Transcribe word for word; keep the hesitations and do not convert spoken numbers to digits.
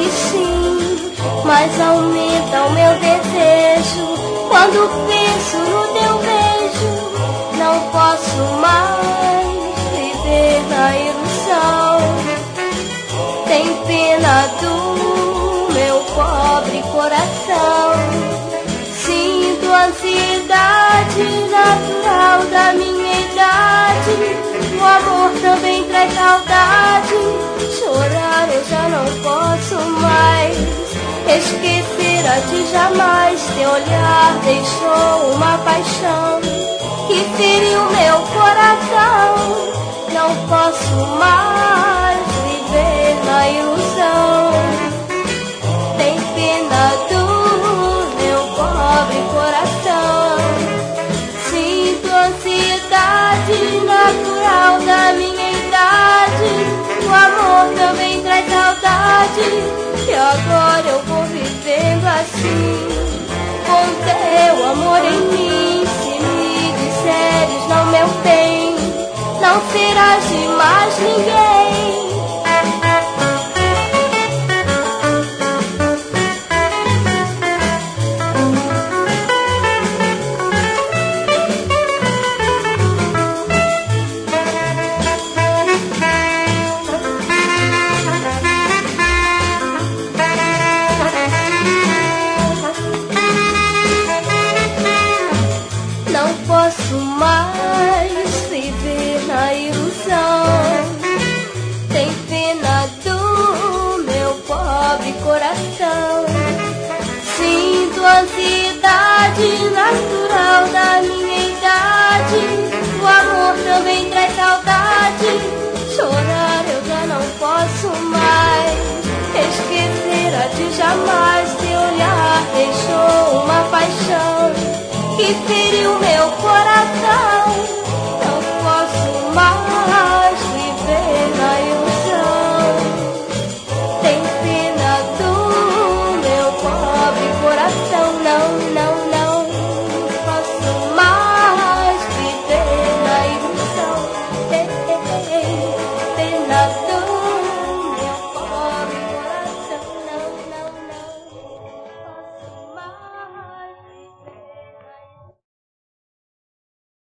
que sim, mas aumenta o meu desejo. Quando penso no teu beijo, não posso mais viver na ilusão. Tem pena do meu pobre coração. Sinto ansiedade natural da minha idade. O amor também traz saudade. Chorar eu já não posso mais. Esquecer a ti jamais. Teu olhar deixou uma paixão que feriu meu coração. Não posso mais viver na ilusão. Tem pena do meu pobre coração. Sinto ansiedade natural da minha idade. O amor também traz saudade. E agora eu vou vivendo assim, com teu amor em mim. Se me disseres não, meu bem, não serás de mais ninguém.